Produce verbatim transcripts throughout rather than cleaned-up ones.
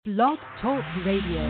Blog Talk Radio.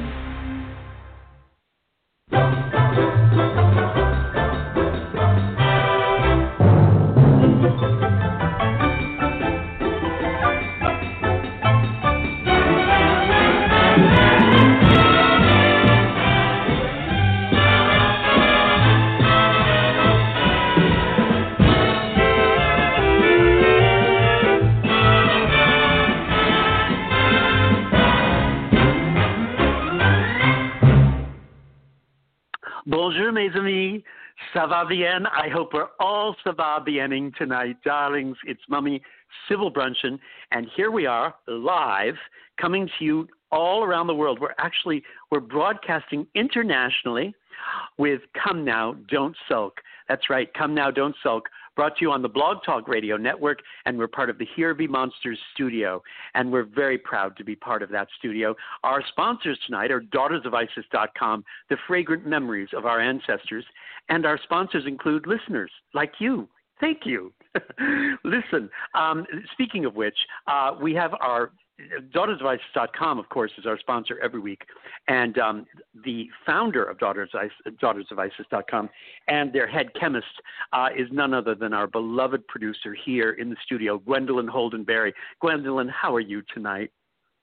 Bonjour, mes amis. Ça va bien? I hope we're all ça va biening tonight, darlings. It's Mummy Sybil Brunson, and here we are live, coming to you all around the world. We're actually we're broadcasting internationally with Come Now, Don't Sulk. That's right, Come Now, Don't Sulk. Brought to you on the Blog Talk Radio Network, and we're part of the Here Be Monsters studio, and we're very proud to be part of that studio. Our sponsors tonight are daughters of isis dot com, the fragrant memories of our ancestors, and our sponsors include listeners like you. Thank you. Listen, um, speaking of which, uh, we have our daughters of isis dot com, of course, is our sponsor every week. And um, the founder of daughters of isis dot com and their head chemist uh, is none other than our beloved producer here in the studio, Gwendolyn Holden-Berry. Gwendolyn, how are you tonight?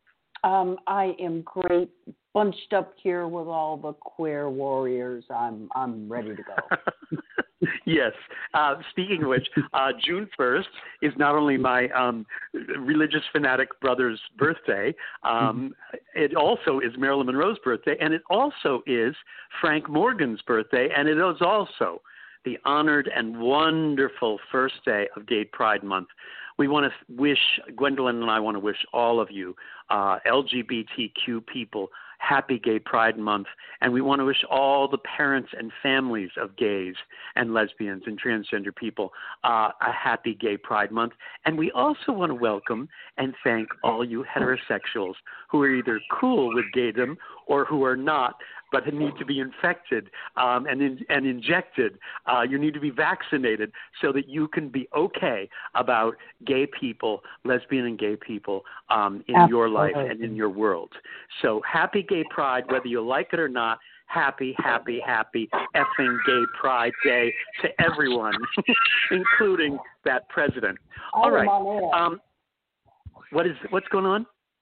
Um, I am great, bunched up here with all the queer warriors. I'm I'm ready to go. Yes. Uh, speaking of which, uh, June first is not only my um, religious fanatic brother's birthday, um, mm-hmm. it also is Marilyn Monroe's birthday, and it also is Frank Morgan's birthday, and it is also the honored and wonderful first day of Gay Pride Month. We want to wish, Gwendolyn and I want to wish all of you uh, L G B T Q people happy Gay Pride Month, and we want to wish all the parents and families of gays and lesbians and transgender people uh, a happy Gay Pride Month. And we also want to welcome and thank all you heterosexuals who are either cool with gaydom or who are not, but need to be infected um, and in, and injected. Uh, you need to be vaccinated so that you can be okay about gay people, lesbian and gay people um, in Absolutely. your life and in your world. So happy Gay Pride, whether you like it or not. Happy, happy, happy effing Gay Pride Day to everyone, including that president. All right. Um, what is what's going on?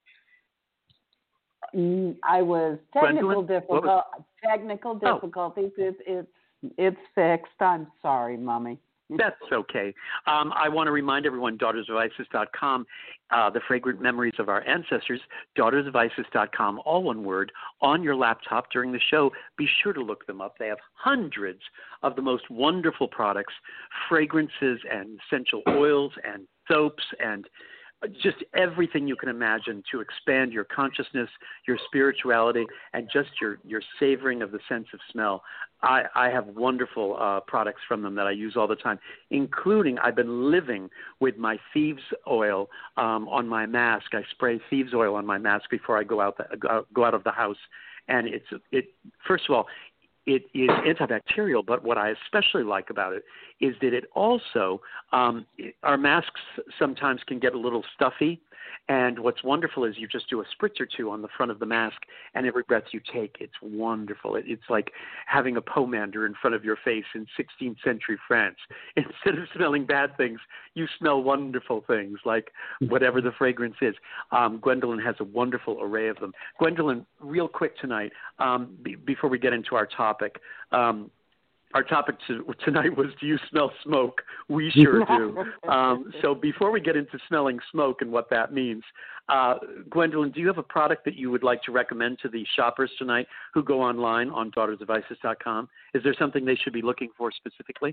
I was technical difficult was... technical difficulties. Oh. It's it's it's fixed. I'm sorry, Mommy. That's okay. Um, I want to remind everyone, daughters of isis dot com, uh, the fragrant memories of our ancestors, daughters of isis dot com, all one word, on your laptop during the show. Be sure to look them up. They have hundreds of the most wonderful products, fragrances and essential oils and soaps and just everything you can imagine to expand your consciousness, your spirituality, and just your, your savoring of the sense of smell. I, I have wonderful uh, products from them that I use all the time, including I've been living with my thieves oil um, on my mask. I spray thieves oil on my mask before I go out, the, go, go out of the house. And it's it. First of all, it is antibacterial, but what I especially like about it is that it also, um, our masks sometimes can get a little stuffy, and what's wonderful is you just do a spritz or two on the front of the mask, and every breath you take, it's wonderful. It, it's like having a pomander in front of your face in sixteenth century France. Instead of smelling bad things, you smell wonderful things, like whatever the fragrance is. Um, Gwendolyn has a wonderful array of them. Gwendolyn, real quick tonight, um, b- before we get into our topic, um, our topic to, tonight was, do you smell smoke? We sure do. Um, so before we get into smelling smoke and what that means, uh, Gwendolyn, do you have a product that you would like to recommend to the shoppers tonight who go online on daughters of isis dot com? Is there something they should be looking for specifically?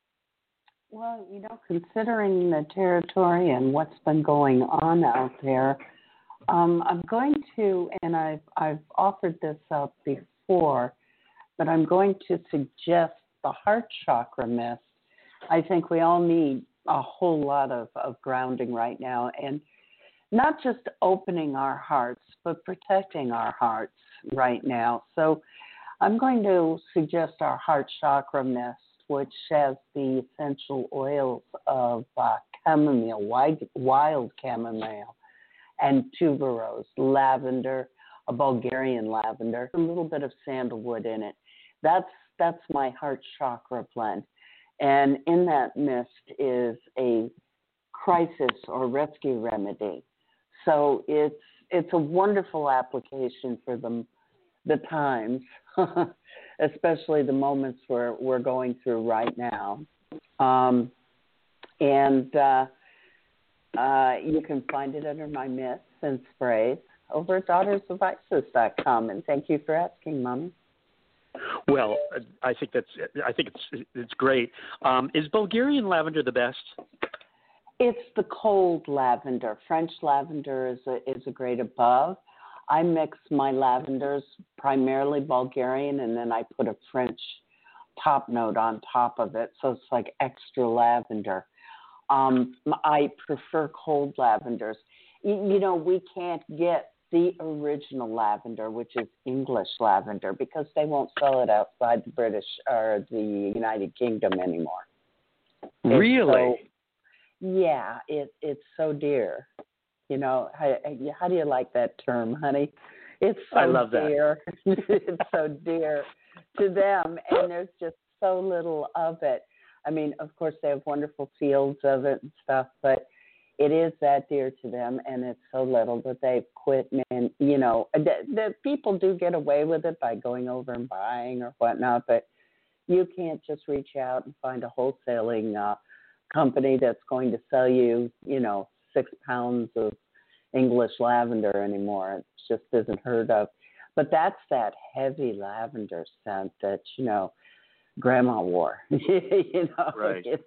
Well, you know, considering the territory and what's been going on out there, um, I'm going to, and I've, I've offered this up before, but I'm going to suggest the heart chakra mist. I think we all need a whole lot of, of grounding right now, and not just opening our hearts, but protecting our hearts right now. So I'm going to suggest our heart chakra mist, which has the essential oils of uh, chamomile, wild, wild chamomile, and tuberose, lavender, a Bulgarian lavender, a little bit of sandalwood in it. That's that's my heart chakra blend. And in that mist is a crisis or rescue remedy. So it's it's a wonderful application for the, the times, especially the moments we're, we're going through right now. Um, and uh, uh, you can find it under my mists and sprays over at daughters of isis dot com. And thank you for asking, Mommy. Well, I think that's I think it's it's great. Um, is Bulgarian lavender the best? It's the cold lavender. French lavender is a, is a grade above. I mix my lavenders primarily Bulgarian, and then I put a French top note on top of it, so it's like extra lavender. Um, I prefer cold lavenders. You, you know, we can't get the original lavender, which is English lavender, because they won't sell it outside the British or the United Kingdom anymore. Really? So, yeah, it it's so dear. You know, how, how do you like that term, honey? It's so I love dear. It's so dear to them, and there's just so little of it. I mean, of course, they have wonderful fields of it and stuff, but it is that dear to them, and it's so little that they've quit. And, you know, the, the people do get away with it by going over and buying or whatnot, but you can't just reach out and find a wholesaling uh, company that's going to sell you, you know, six pounds of English lavender anymore. It just isn't heard of. But that's that heavy lavender scent that, you know, Grandma wore. you know, right. It's,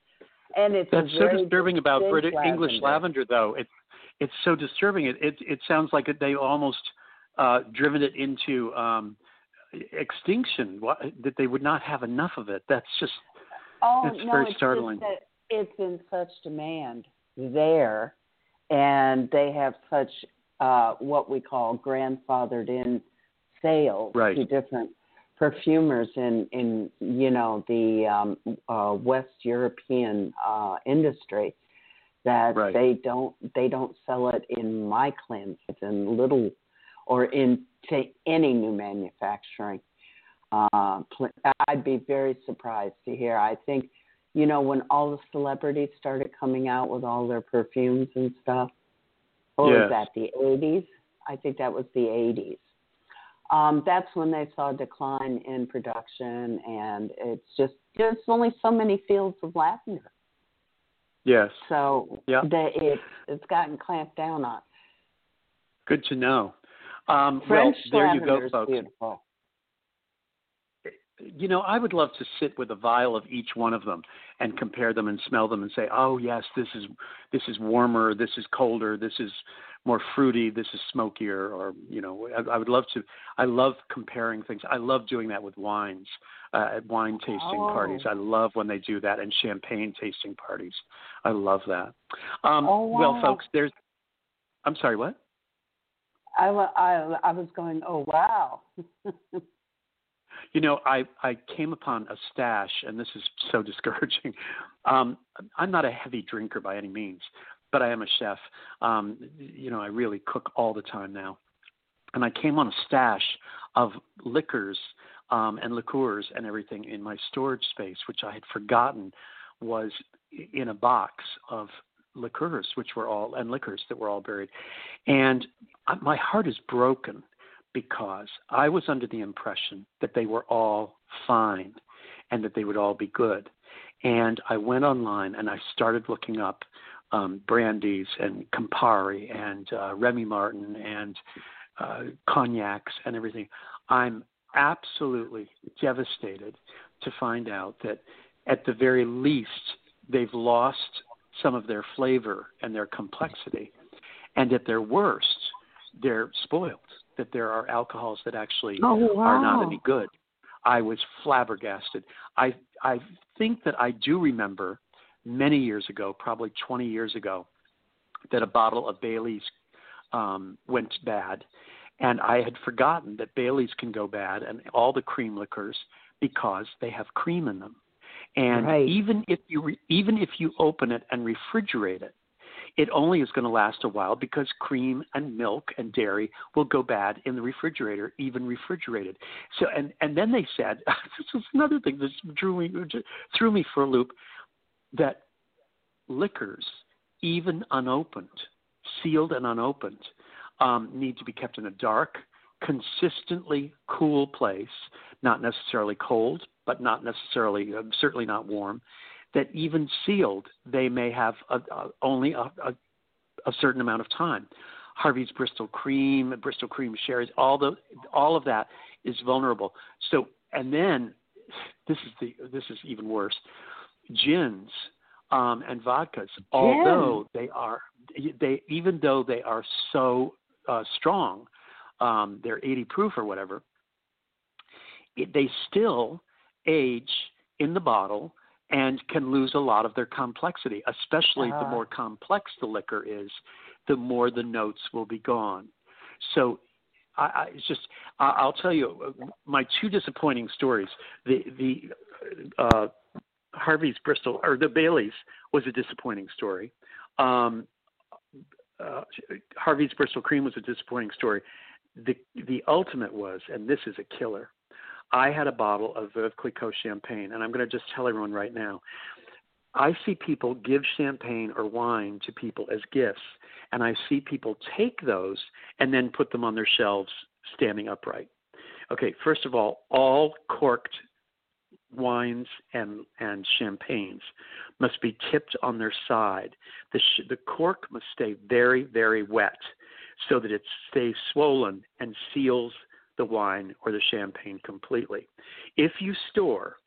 and it's that's so disturbing about British lavender. English lavender, though. It's it's so disturbing. It it, it sounds like they almost uh, driven it into um, extinction. What, that they would not have enough of it. That's just oh that's no, very it's startling. Just that it's in such demand there, and they have such uh, what we call grandfathered in sales right. to different perfumers in, in you know, the um, uh, West European uh, industry that right. they don't they don't sell it in my cleanse in little or in any new manufacturing. Uh, I'd be very surprised to hear. I think, you know, when all the celebrities started coming out with all their perfumes and stuff, or yes. was that the eighties? I think that was the eighties. Um, that's when they saw a decline in production, and it's just there's only so many fields of lavender. Yes. So yeah. they, it, it's gotten clamped down on. Good to know. Um, French well, there you lavender go, is folks. beautiful. You know, I would love to sit with a vial of each one of them and compare them and smell them and say, oh, yes, this is this is warmer, this is colder, this is more fruity, this is smokier, or, you know, I, I would love to. I love comparing things. I love doing that with wines, uh, at wine tasting oh. parties. I love when they do that, and champagne tasting parties. I love that. Um, oh, wow. Well, folks, there's – I'm sorry, what? I, I, I was going, oh, wow. You know, I, I came upon a stash, and this is so discouraging. Um, I'm not a heavy drinker by any means, but I am a chef. Um, you know, I really cook all the time now. And I came on a stash of liquors um, and liqueurs and everything in my storage space, which I had forgotten was in a box of liqueurs, which were all, and liquors that were all buried. And I, my heart is broken, because I was under the impression that they were all fine and that they would all be good. And I went online and I started looking up um, brandies and Campari and uh, Remy Martin and uh, cognacs and everything. I'm absolutely devastated to find out that at the very least they've lost some of their flavor and their complexity. And at their worst, they're spoiled, that there are alcohols that actually oh, wow. are not any good. I was flabbergasted. I I think that I do remember many years ago, probably twenty years ago, that a bottle of Bailey's um, went bad, and I had forgotten that Bailey's can go bad and all the cream liquors because they have cream in them. And right. even if you re, even if you open it and refrigerate it, it only is going to last a while because cream and milk and dairy will go bad in the refrigerator, even refrigerated. So, and, and then they said, this is another thing that drew me, threw me for a loop, that liquors, even unopened, sealed and unopened, um, need to be kept in a dark, consistently cool place, not necessarily cold, but not necessarily, uh, certainly not warm, that even sealed, they may have a, a, only a, a, a certain amount of time. Harvey's Bristol Cream, Bristol Cream Sherry's, all the all of that is vulnerable. So, and then this is the this is even worse. Gins um, and vodkas, Gin. although they are they even though they are so uh, strong, um, they're eighty proof or whatever, it, they still age in the bottle and can lose a lot of their complexity, especially uh. the more complex the liquor is, the more the notes will be gone. So I, I it's just, I, I'll tell you my two disappointing stories. The, the uh, Harvey's Bristol, or the Bailey's was a disappointing story. Um, uh, Harvey's Bristol Cream was a disappointing story. The, the ultimate was, and this is a killer, I had a bottle of Veuve Clicquot champagne, and I'm going to just tell everyone right now. I see people give champagne or wine to people as gifts, and I see people take those and then put them on their shelves standing upright. Okay, first of all, all corked wines and, and champagnes must be tipped on their side. The, sh- the cork must stay very, very wet so that it stays swollen and seals the wine or the champagne completely. If you store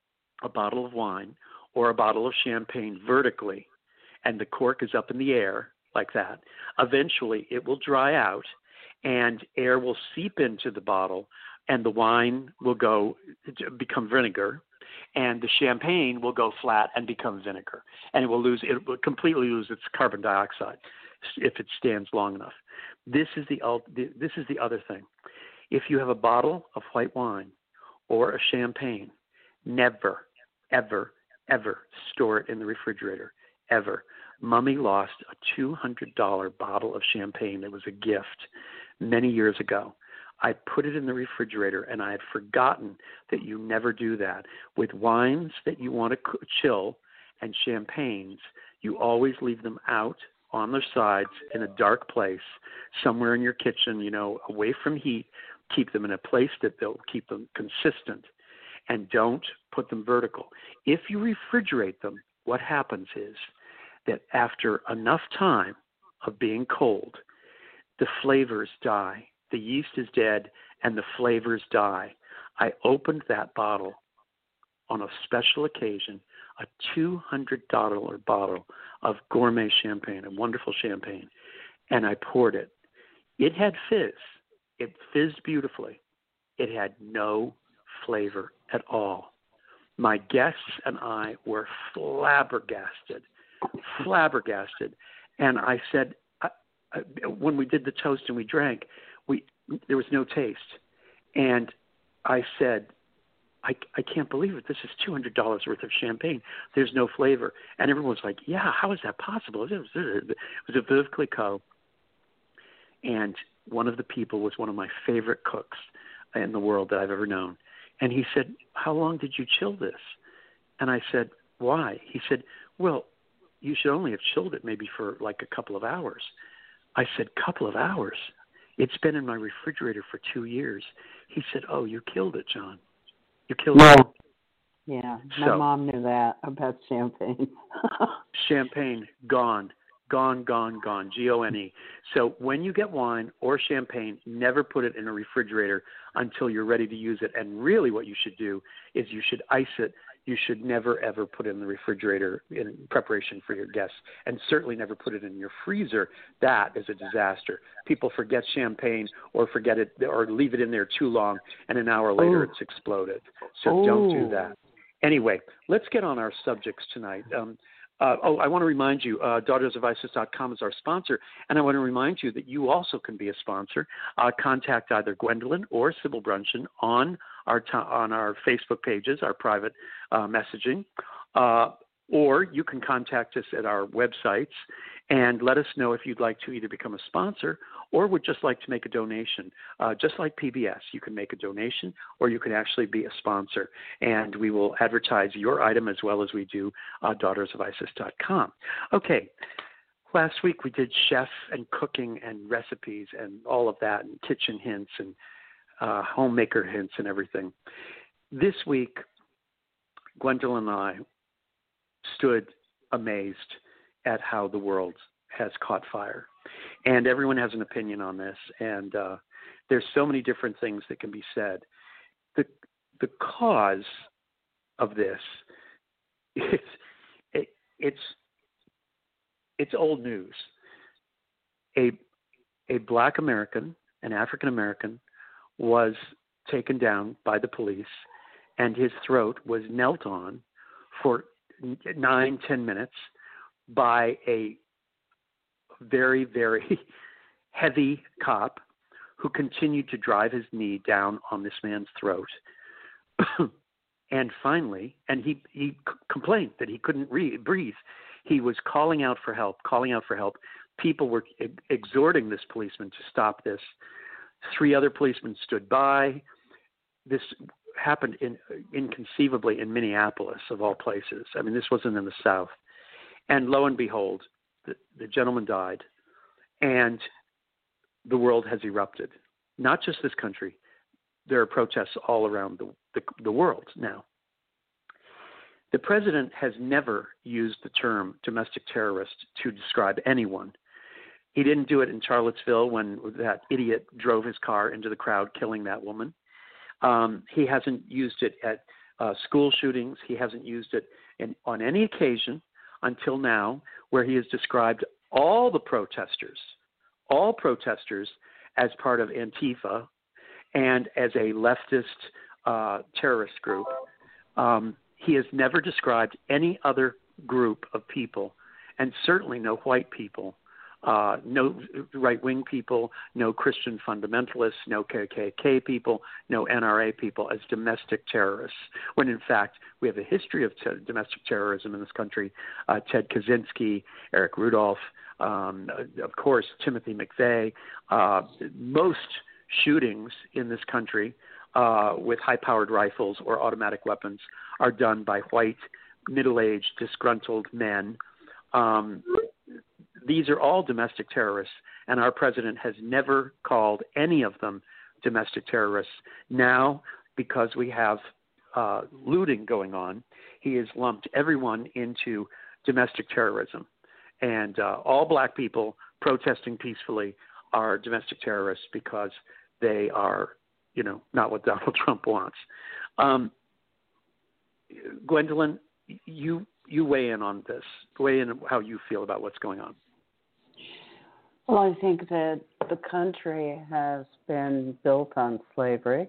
a bottle of wine or a bottle of champagne vertically and the cork is up in the air like that, eventually it will dry out and air will seep into the bottle and the wine will go become vinegar and the champagne will go flat and become vinegar, and it will lose it will completely lose its carbon dioxide if it stands long enough. This is the this is the other thing. If you have a bottle of white wine or a champagne, never, ever, ever store it in the refrigerator, ever. Mummy lost a two hundred dollars bottle of champagne that was a gift many years ago. I put it in the refrigerator, and I had forgotten that you never do that. With wines that you want to chill and champagnes, you always leave them out on their sides in a dark place, somewhere in your kitchen, you know, away from heat. Keep them in a place that they'll keep them consistent, and don't put them vertical. If you refrigerate them, what happens is that after enough time of being cold, the flavors die. The yeast is dead and the flavors die. I opened that bottle on a special occasion, a two hundred dollars bottle of gourmet champagne, a wonderful champagne, and I poured it. It had fizz. It fizzed beautifully. It had no flavor at all. My guests and I were flabbergasted, flabbergasted. And I said, I, I, when we did the toast and we drank, we there was no taste. And I said, I, I can't believe it. This is two hundred dollars worth of champagne. There's no flavor. And everyone was like, yeah, how is that possible? It was, it was a Veuve Clicquot. And one of the people was one of my favorite cooks in the world that I've ever known. And he said, how long did you chill this? And I said, why? He said, well, you should only have chilled it maybe for like a couple of hours. I said, couple of hours? It's been in my refrigerator for two years. He said, oh, you killed it, John. You killed no. it. Yeah, my so, mom knew that about champagne. Champagne, gone. Gone, gone, gone, G O N E. So when you get wine or champagne, never put it in a refrigerator until you're ready to use it. And really what you should do is you should ice it. You should never, ever put it in the refrigerator in preparation for your guests, and certainly never put it in your freezer. That is a disaster. People forget champagne or forget it or leave it in there too long, and an hour later Ooh. It's exploded. So Ooh. Don't do that. Anyway, let's get on our subjects tonight. Um, Uh, oh, I want to remind you, uh, daughters of isis dot com is our sponsor, and I want to remind you that you also can be a sponsor. Uh, contact either Gwendolyn or Sybil Brunson on our to- on our Facebook pages, our private uh, messaging. Uh, or you can contact us at our websites and let us know if you'd like to either become a sponsor or would just like to make a donation. Uh, just like P B S, you can make a donation or you can actually be a sponsor, and we will advertise your item as well as we do uh, daughters of isis dot com. Okay, last week we did chef and cooking and recipes and all of that, and kitchen hints and uh, homemaker hints and everything. This week, Gwendolyn and I stood amazed at how the world has caught fire. And everyone has an opinion on this, and uh, there's so many different things that can be said. The the cause of this is it, it's it's old news. A a black American, an African American, was taken down by the police, and his throat was knelt on for nine, ten minutes by a very, very heavy cop who continued to drive his knee down on this man's throat. And finally, and he, he c- complained that he couldn't re- breathe. He was calling out for help, calling out for help. People were e- exhorting this policeman to stop this. Three other policemen stood by. This happened in, inconceivably in Minneapolis, of all places. I mean, this wasn't in the South. And lo and behold, the, the gentleman died, and the world has erupted. Not just this country. There are protests all around the, the, the world now. The president has never used the term domestic terrorist to describe anyone. He didn't do it in Charlottesville when that idiot drove his car into the crowd, killing that woman. Um, he hasn't used it at uh, school shootings. He hasn't used it in, on any occasion until now, where he has described all the protesters, all protesters as part of Antifa and as a leftist uh, terrorist group. Um, he has never described any other group of people, and certainly no white people, uh, no right-wing people, no Christian fundamentalists, no K K K people, no N R A people as domestic terrorists, when in fact we have a history of t- domestic terrorism in this country. Uh, Ted Kaczynski, Eric Rudolph, um, of course, Timothy McVeigh. Uh, most shootings in this country uh, with high-powered rifles or automatic weapons are done by white, middle-aged, disgruntled men. Um, these are all domestic terrorists, and our president has never called any of them domestic terrorists. Now, because we have uh, looting going on, he has lumped everyone into domestic terrorism. And uh, all black people protesting peacefully are domestic terrorists because they are, you know, not what Donald Trump wants. Um, Gwendolyn, you you weigh in on this. Weigh in on how you feel about what's going on. Well, I think that the country has been built on slavery.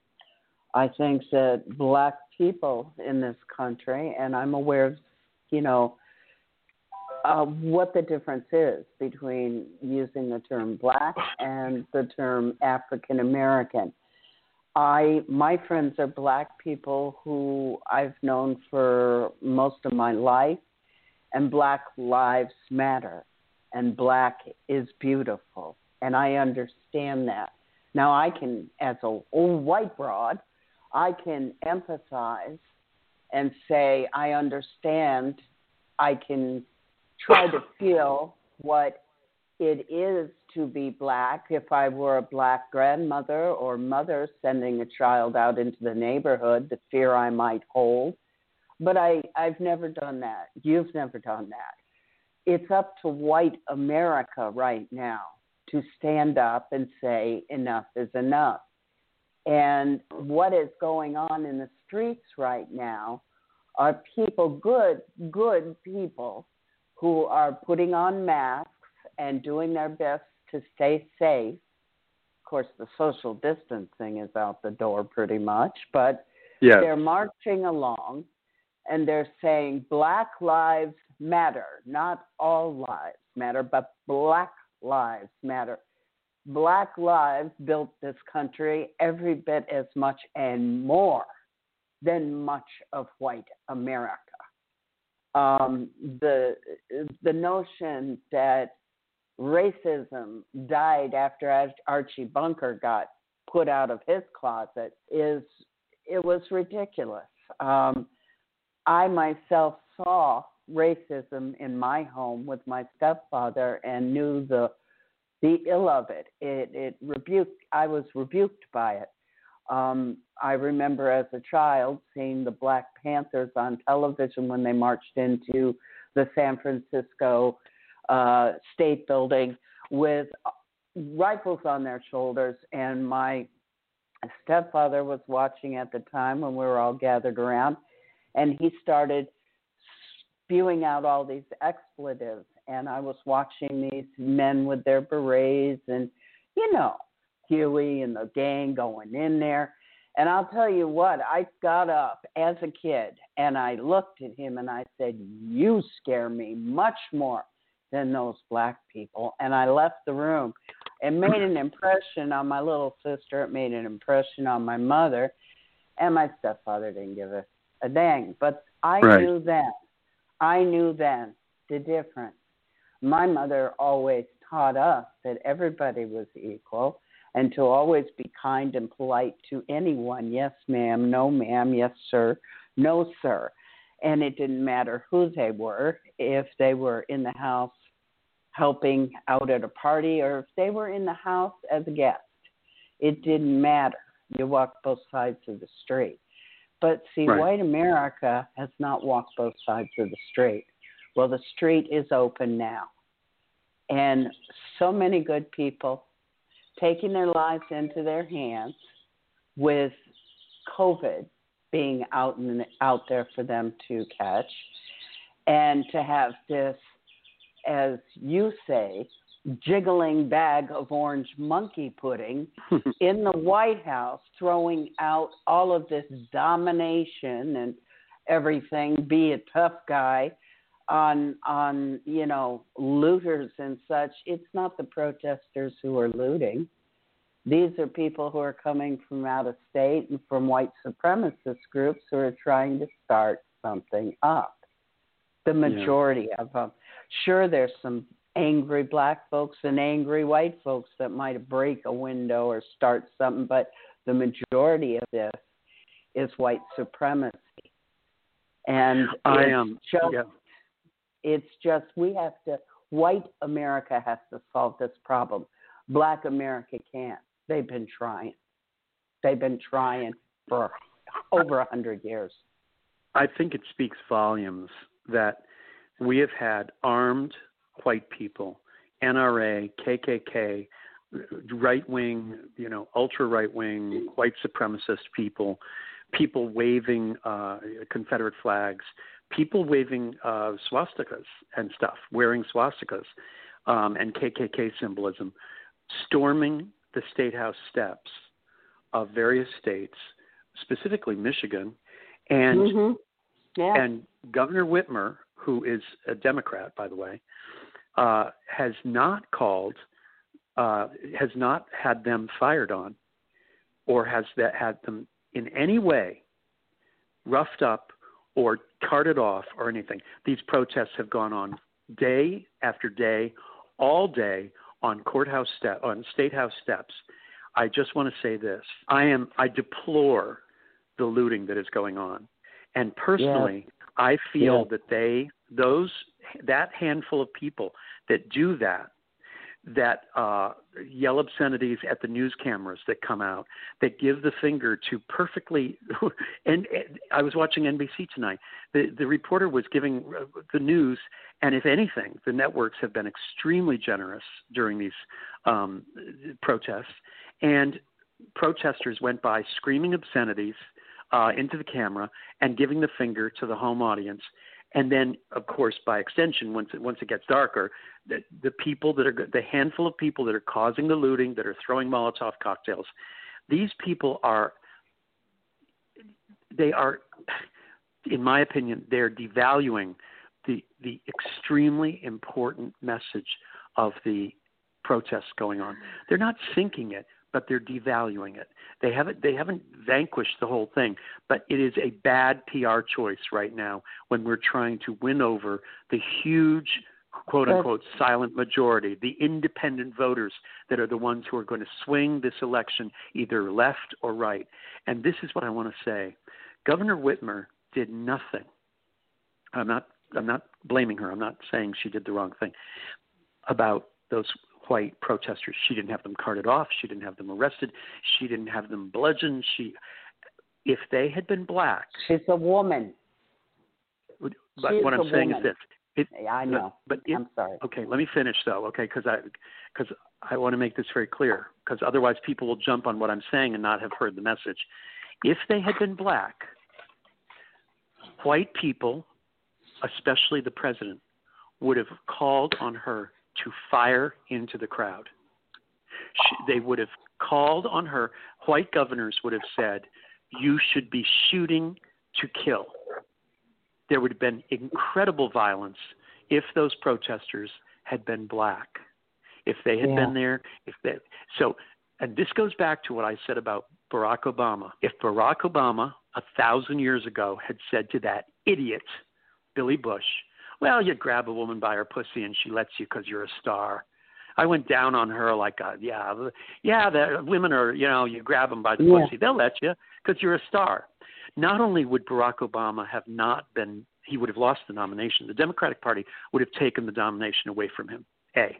I think that black people in this country, and I'm aware of, you know, uh, what the difference is between using the term black and the term African American. I, my friends are black people who I've known for most of my life, and Black lives matter, and black is beautiful, and I understand that. Now I can, as a old white broad, I can empathize and say I understand. I can try to feel what it is to be black if I were a black grandmother or mother sending a child out into the neighborhood, the fear I might hold. But I, I've never done that. You've never done that. It's up to white America right now to stand up and say enough is enough. And what is going on in the streets right now are people, good, good people, who are putting on masks and doing their best to stay safe. Of course, the social distancing is out the door pretty much, but yes, they're marching along and they're saying Black lives matter, not all lives matter, but Black lives matter. Black lives built this country every bit as much and more than much of white America. um, the the notion that racism died after Archie Bunker got put out of his closet is it was ridiculous. Um, I myself saw racism in my home with my stepfather and knew the the ill of it. It it rebuked. I was rebuked by it. Um, I remember as a child seeing the Black Panthers on television when they marched into the San Francisco uh, State Building with rifles on their shoulders, and my stepfather was watching at the time when we were all gathered around, and he started spewing out all these expletives, and I was watching these men with their berets and, you know, Huey and the gang going in there. And I'll tell you what, I got up as a kid and I looked at him and I said, you scare me much more than those black people. And I left the room. It made an impression on my little sister. It made an impression on my mother. And my stepfather didn't give a, a dang. But I right. knew then, I knew then the difference. My mother always taught us that everybody was equal, and to always be kind and polite to anyone. Yes, ma'am. No, ma'am. Yes, sir. No, sir. And it didn't matter who they were, if they were in the house helping out at a party or if they were in the house as a guest. It didn't matter. You walked both sides of the street. But see, right. white America has not walked both sides of the street. Well, the street is open now. And so many good people taking their lives into their hands with COVID being out and out there for them to catch, and to have this, as you say, jiggling bag of orange monkey pudding in the White House, throwing out all of this domination and everything, be a tough guy on, on, you know, looters and such. It's not the protesters who are looting. These are people who are coming from out of state and from white supremacist groups who are trying to start something up. The majority yeah. of them. Sure, there's some angry black folks and angry white folks that might break a window or start something, but the majority of this is white supremacy. And I it's um, just, yeah. it's just, we have to, white America has to solve this problem. Black America can't. They've been trying. They've been trying for over a hundred years. I think it speaks volumes that we have had armed white people, N R A, K K K, right-wing, you know, ultra-right-wing, white supremacist people, people waving uh, Confederate flags, people waving uh, swastikas and stuff, wearing swastikas um, and K K K symbolism, storming the State House steps of various states, specifically Michigan, and mm-hmm. yeah. and Governor Whitmer, who is a Democrat, by the way, uh, has not called, uh, has not had them fired on, or has that had them in any way roughed up or carted off or anything. These protests have gone on day after day, all day, on courthouse step, on State House steps. I just want to say this: I am, I deplore the looting that is going on, and personally, yeah. I feel yeah. that they, those, that handful of people that do that, that uh, yell obscenities at the news cameras that come out, that give the finger to perfectly. And, and I was watching N B C tonight. The the reporter was giving the news, and if anything, the networks have been extremely generous during these um, protests. And protesters went by screaming obscenities uh, into the camera and giving the finger to the home audience. And then, of course, by extension, once it, once it gets darker, the, the people that are the handful of people that are causing the looting, that are throwing Molotov cocktails, these people are, they are, in my opinion, they're devaluing the the extremely important message of the protests going on. They're not sinking it but they're devaluing it. They haven't they haven't vanquished the whole thing, but it is a bad P R choice right now when we're trying to win over the huge, quote unquote, silent majority, the independent voters that are the ones who are going to swing this election either left or right. And this is what I want to say. Governor Whitmer did nothing. I'm not I'm not blaming her. I'm not saying she did the wrong thing about those white protesters. She didn't have them carted off. She didn't have them arrested. She didn't have them bludgeoned. She, if they had been black, she's a woman. But She's what I'm a saying woman. is this. It, I know. But it, I'm sorry. Okay, let me finish though. Okay, because I because I want to make this very clear. Because otherwise, people will jump on what I'm saying and not have heard the message. If they had been black, white people, especially the president, would have called on her to fire into the crowd. She, they would have called on her. White governors would have said, you should be shooting to kill. There would have been incredible violence if those protesters had been black. If they had yeah. been there, if they, so, and this goes back to what I said about Barack Obama. If Barack Obama a thousand years ago had said to that idiot, Billy Bush, well, you grab a woman by her pussy and she lets you because you're a star. I went down on her like, a, yeah, yeah, the women are, you know, you grab them by the yeah. pussy, they'll let you because you're a star. Not only would Barack Obama have not been, he would have lost the nomination. The Democratic Party would have taken the nomination away from him, A.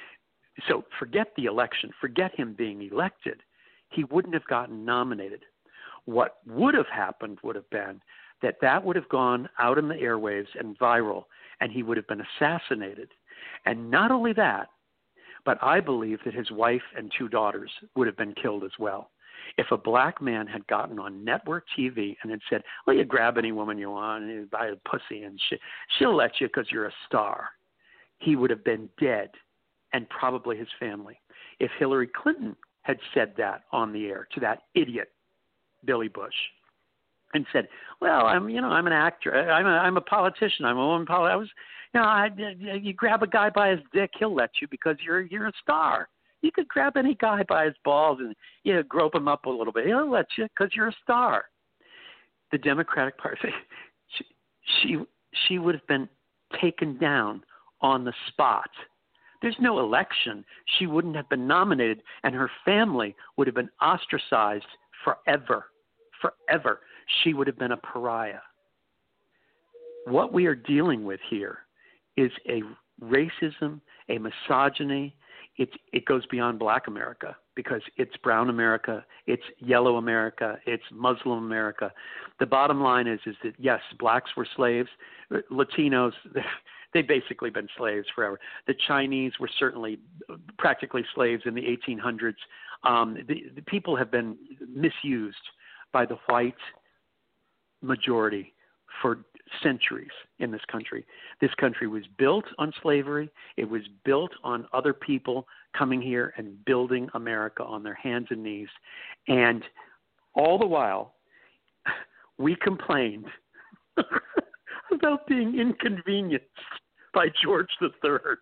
So forget the election, forget him being elected. He wouldn't have gotten nominated. What would have happened would have been that that would have gone out in the airwaves and viral, and he would have been assassinated. And not only that, but I believe that his wife and two daughters would have been killed as well. If a black man had gotten on network T V and had said, well, you grab any woman you want and you buy a pussy and she, she'll let you because you're a star, he would have been dead, and probably his family. If Hillary Clinton had said that on the air to that idiot, Billy Bush, and said, well, I'm, you know, I'm an actor. I'm a, I'm a politician. I'm a woman politician. I was, you know, I, you grab a guy by his dick, he'll let you because you're, you're a star. You could grab any guy by his balls and, you know, grope him up a little bit. He'll let you because you're a star. The Democratic Party, she, she, she would have been taken down on the spot. There's no election. She wouldn't have been nominated, and her family would have been ostracized forever, forever. She would have been a pariah. What we are dealing with here is a racism, a misogyny. It, it goes beyond black America because it's brown America, it's yellow America, it's Muslim America. The bottom line is, is that, yes, blacks were slaves. Latinos, they've basically been slaves forever. The Chinese were certainly practically slaves in the eighteen hundreds. Um, the, the people have been misused by the white majority for centuries in this country. This country was built on slavery. It was built on other people coming here and building America on their hands and knees. And all the while, we complained about being inconvenienced by George the Third.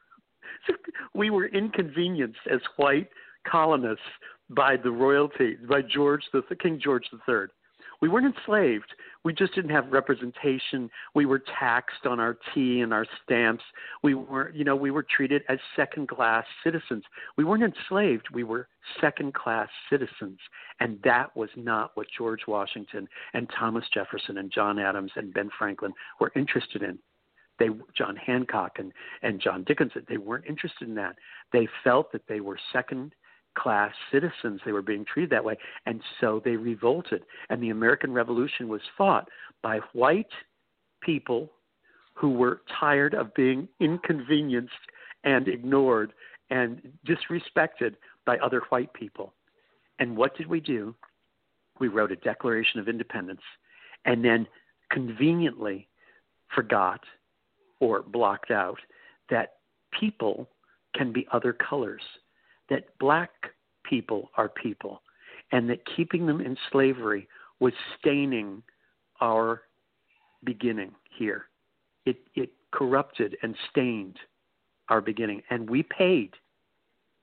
We were inconvenienced as white colonists by the royalty, by George the King George the Third. We weren't enslaved. We just didn't have representation. We were taxed on our tea and our stamps. We were, you know, we were treated as second-class citizens. We weren't enslaved. We were second-class citizens. And that was not what George Washington and Thomas Jefferson and John Adams and Ben Franklin were interested in. They, John Hancock and, and John Dickinson, they weren't interested in that. They felt that they were second class citizens. They were being treated that way, and so they revolted. And the American Revolution was fought by white people who were tired of being inconvenienced and ignored and disrespected by other white people. And what did we do? We wrote a Declaration of Independence and then conveniently forgot or blocked out that people can be other colors, that black people are people, and that keeping them in slavery was staining our beginning here. It, it corrupted and stained our beginning, and we paid.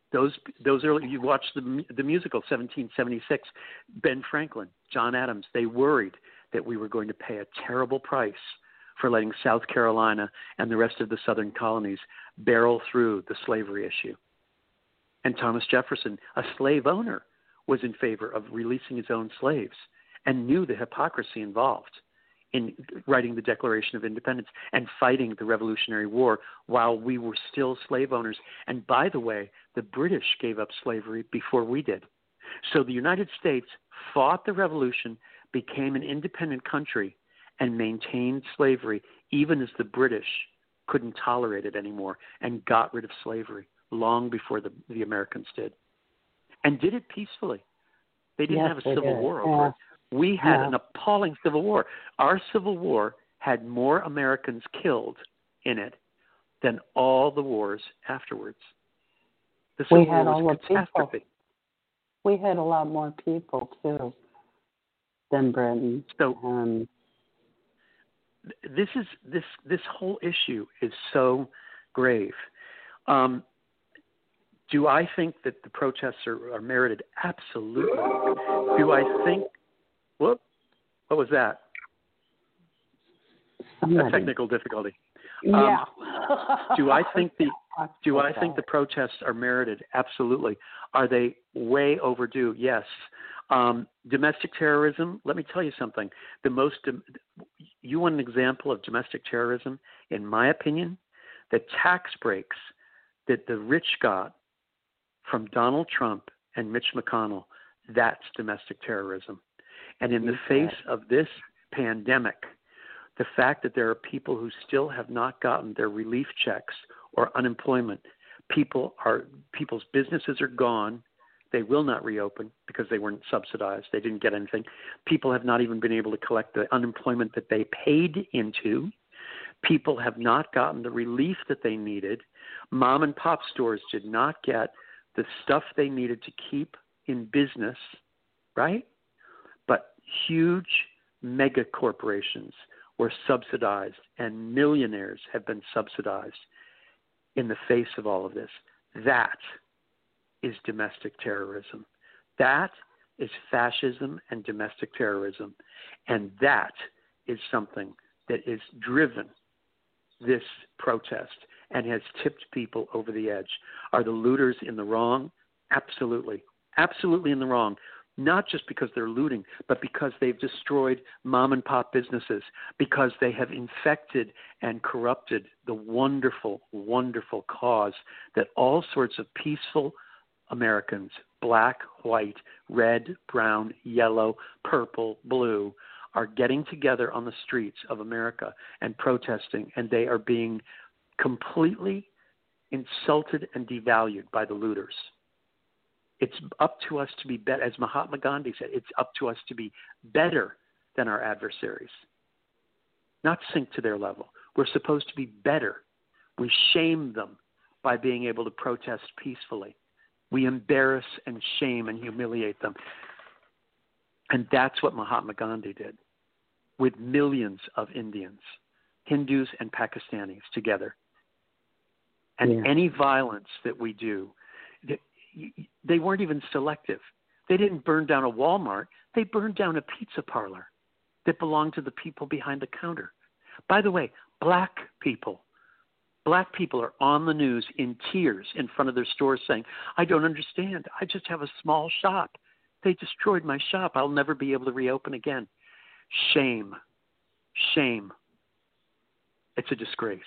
Those those early, you watch the the musical seventeen seventy-six, Ben Franklin, John Adams, they worried that we were going to pay a terrible price for letting South Carolina and the rest of the southern colonies barrel through the slavery issue. And Thomas Jefferson, a slave owner, was in favor of releasing his own slaves and knew the hypocrisy involved in writing the Declaration of Independence and fighting the Revolutionary War while we were still slave owners. And by the way, the British gave up slavery before we did. So the United States fought the revolution, became an independent country, and maintained slavery even as the British couldn't tolerate it anymore and got rid of slavery long before the, the Americans did. And did it peacefully. They didn't yes, have a civil did. war over yeah. it. We had yeah. an appalling civil war. Our civil war had more Americans killed in it than all the wars afterwards. The civil we had war all was the catastrophe. people. We had a lot more people too than Britain. So um, this is this this whole issue is so grave. Um, do I think that the protests are, are merited? Absolutely. Do I think? Whoop! What was that? somebody. A technical difficulty. Yeah. Um, do I think the do I think the protests are merited? Absolutely. Are they way overdue? Yes. Um, domestic terrorism. Let me tell you something. The most you want an example of domestic terrorism? In my opinion, the tax breaks that the rich got from Donald Trump and Mitch McConnell. That's domestic terrorism. And in the face of this pandemic, the fact that there are people who still have not gotten their relief checks or unemployment, people are people's businesses are gone. They will not reopen because they weren't subsidized. They didn't get anything. People have not even been able to collect the unemployment that they paid into. People have not gotten the relief that they needed. Mom and pop stores did not get the stuff they needed to keep in business, right? But huge mega corporations were subsidized, and millionaires have been subsidized in the face of all of this. That is domestic terrorism. That is fascism and domestic terrorism. And that is something that is driven this protest and has tipped people over the edge. Are the looters in the wrong? Absolutely. Absolutely in the wrong. Not just because they're looting, but because they've destroyed mom and pop businesses, because they have infected and corrupted the wonderful, wonderful cause that all sorts of peaceful Americans, black, white, red, brown, yellow, purple, blue, are getting together on the streets of America and protesting, and they are being completely insulted and devalued by the looters. It's up to us to be better, as Mahatma Gandhi said, it's up to us to be better than our adversaries, not sink to their level. We're supposed to be better. We shame them by being able to protest peacefully. We embarrass and shame and humiliate them. And that's what Mahatma Gandhi did with millions of Indians, Hindus and Pakistanis together. And yeah. any violence that we do, they weren't even selective. They didn't burn down a Walmart. They burned down a pizza parlor that belonged to the people behind the counter. By the way, black people, black people are on the news in tears in front of their stores saying, I don't understand. I just have a small shop. They destroyed my shop. I'll never be able to reopen again. Shame. Shame. It's a disgrace.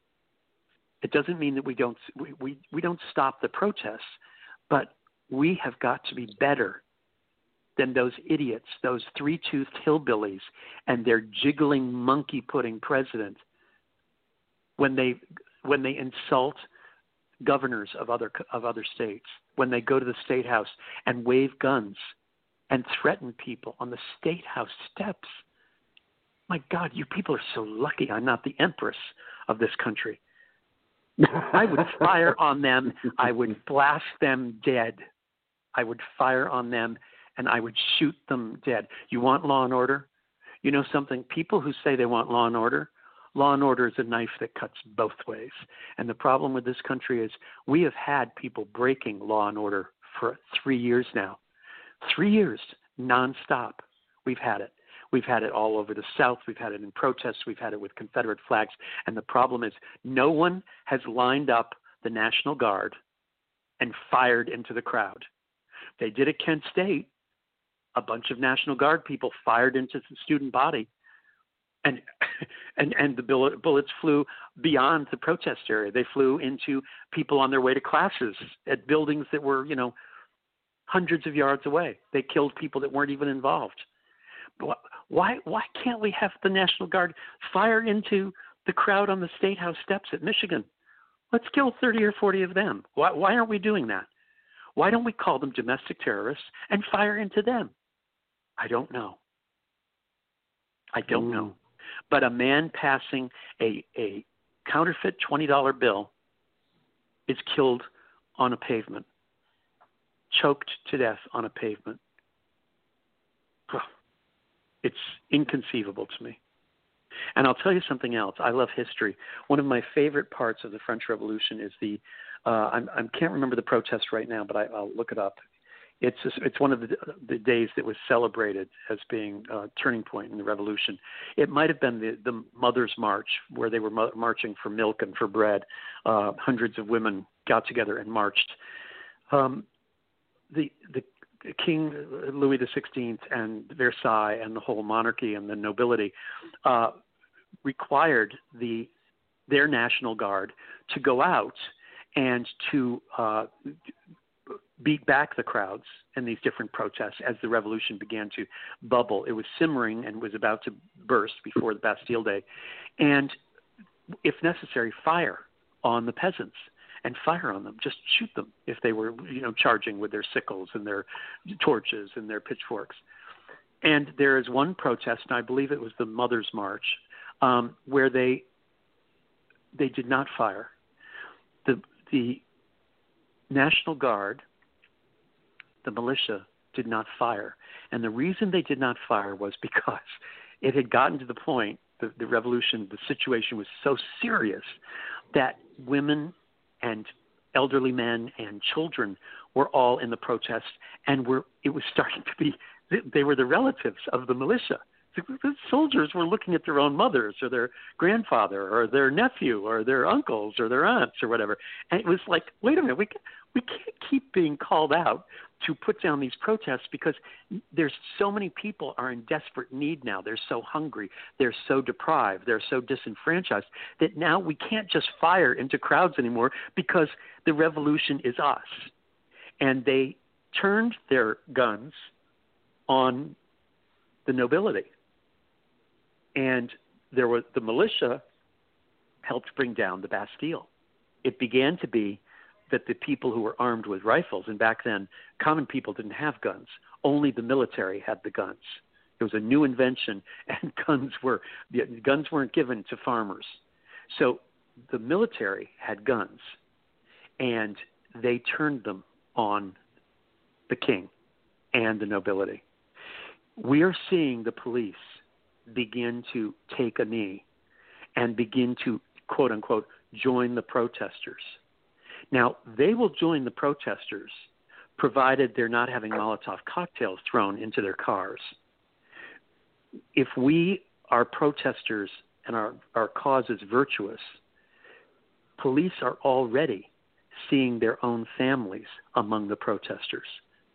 It doesn't mean that we don't we, we, we don't stop the protests, but we have got to be better than those idiots, those three-toothed hillbillies and their jiggling monkey pudding president when they when they insult governors of other of other states, when they go to the State House and wave guns and threaten people on the State House steps. My God, you people are so lucky I'm not the empress of this country. I would fire on them. I would blast them dead. I would fire on them, and I would shoot them dead. You want law and order? You know something? People who say they want law and order Law and order is a knife that cuts both ways. And the problem with this country is we have had people breaking law and order for three years now. Three years, nonstop. We've had it. We've had it all over the South. We've had it in protests. We've had it with Confederate flags. And the problem is no one has lined up the National Guard and fired into the crowd. They did at Kent State. A bunch of National Guard people fired into the student body, and and and the bullet, bullets flew beyond the protest area. They flew into people on their way to classes at buildings that were, you know, hundreds of yards away. They killed people that weren't even involved. Why why can't we have the National Guard fire into the crowd on the State House steps at Michigan? Let's kill thirty or forty of them. Why why aren't we doing that? Why don't we call them domestic terrorists and fire into them? I don't know. I don't mm. know. But a man passing a, a counterfeit twenty dollar bill is killed on a pavement, choked to death on a pavement. It's inconceivable to me. And I'll tell you something else. I love history. One of my favorite parts of the French Revolution is the, uh, I'm, I can't remember the protest right now, but I, I'll look it up. It's just, it's one of the, the days that was celebrated as being a turning point in the revolution. It might have been the, the Mother's March, where they were mo- marching for milk and for bread. Uh, hundreds of women got together and marched. Um, the the King Louis the Sixteenth and Versailles and the whole monarchy and the nobility uh, required the their National Guard to go out and to uh, beat back the crowds in these different protests as the revolution began to bubble. It was simmering and was about to burst before the Bastille Day. And if necessary, fire on the peasants and fire on them, just shoot them if they were, you know, charging with their sickles and their torches and their pitchforks. And there is one protest, and I believe it was the Mother's March, um, where they they did not fire. The the National Guard, the militia, did not fire. And the reason they did not fire was because it had gotten to the point, the, the revolution, the situation was so serious that women and elderly men and children were all in the protest, and were it was starting to be, they were the relatives of the militia. The, the soldiers were looking at their own mothers or their grandfather or their nephew or their uncles or their aunts or whatever. And it was like, wait a minute, we, we can't keep being called out to put down these protests because there's so many people are in desperate need now. They're so hungry. They're so deprived. They're so disenfranchised that now we can't just fire into crowds anymore because the revolution is us. And they turned their guns on the nobility. And there was the militia helped bring down the Bastille. It began to be that the people who were armed with rifles, and back then common people didn't have guns, only the military had the guns. It was a new invention, and guns were the guns weren't given to farmers. So the military had guns, and they turned them on the king and the nobility. We are seeing the police begin to take a knee and begin to, quote unquote, join the protesters. Now, they will join the protesters provided they're not having Molotov cocktails thrown into their cars. If we are protesters and our, our cause is virtuous, police are already seeing their own families among the protesters.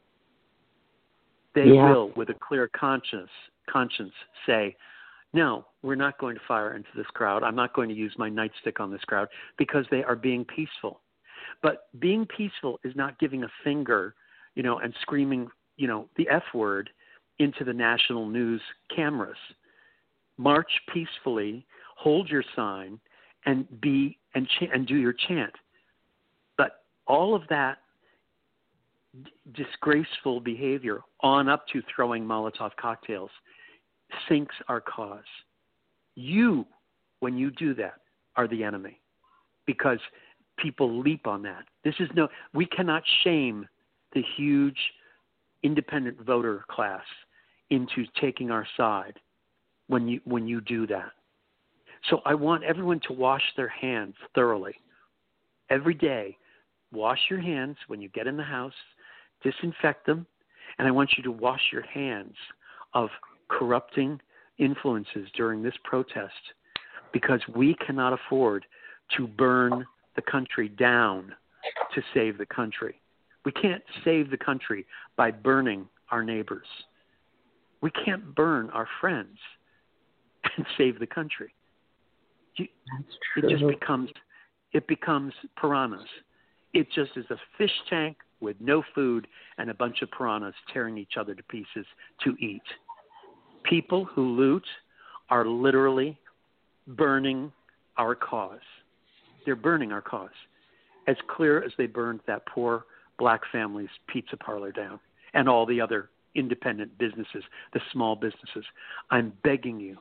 They yeah. will, with a clear conscience, conscience, say, no, we're not going to fire into this crowd. I'm not going to use my nightstick on this crowd because they are being peaceful. But being peaceful is not giving a finger, you know, and screaming, you know, the F word into the national news cameras. March peacefully, hold your sign, and be and ch- and do your chant. But all of that d- disgraceful behavior on up to throwing Molotov cocktails sinks our cause. You, when you do that, are the enemy because people leap on that. This is no, we cannot shame the huge independent voter class into taking our side when you when you do that. So I want everyone to wash their hands thoroughly. Every day, wash your hands when you get in the house, disinfect them, and I want you to wash your hands of corrupting influences during this protest, because we cannot afford to burn the country down to save the country. We can't save the country by burning our neighbors. We can't burn our friends and save the country. You, That's true. it just becomes, it becomes piranhas. It just is a fish tank with no food and a bunch of piranhas tearing each other to pieces to eat. People who loot are literally burning our cause. They're burning our cause, as clear as they burned that poor black family's pizza parlor down and all the other independent businesses, the small businesses. I'm begging you,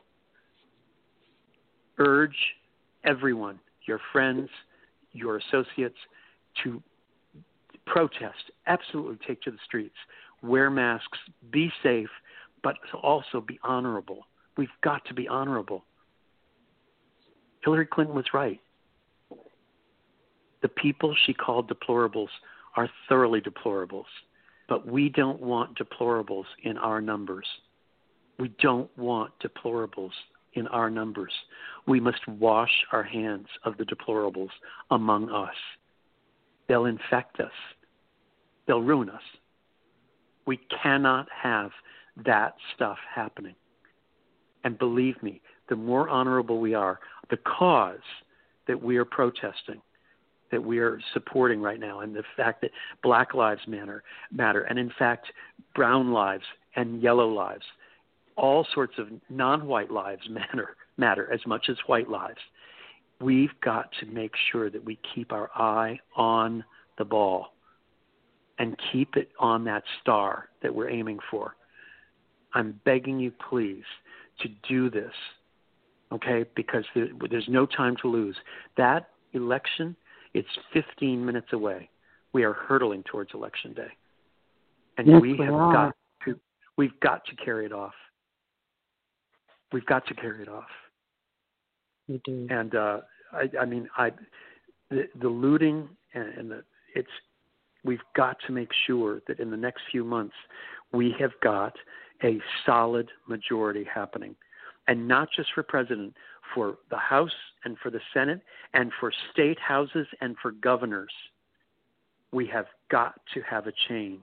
urge everyone, your friends, your associates, to protest, absolutely take to the streets, wear masks, be safe, but also be honorable. We've got to be honorable. Hillary Clinton was right. The people she called deplorables are thoroughly deplorables, but we don't want deplorables in our numbers. We don't want deplorables in our numbers. We must wash our hands of the deplorables among us. They'll infect us. They'll ruin us. We cannot have that stuff happening. And believe me, the more honorable we are, the cause that we are protesting, that we are supporting right now, and the fact that Black lives matter, matter, and in fact, brown lives and yellow lives, all sorts of non-white lives matter, matter as much as white lives. We've got to make sure that we keep our eye on the ball and keep it on that star that we're aiming for. I'm begging you, please, to do this, okay, because there, there's no time to lose. That election, it's fifteen minutes away. We are hurtling towards Election Day. And yes, we have we got to, we've got to carry it off. We've got to carry it off. We do. And uh, I, I mean, I, the, the looting and, and the, it's, we've got to make sure that in the next few months we have got a solid majority happening, and not just for president, for the House and for the Senate and for state houses and for governors. We have got to have a change.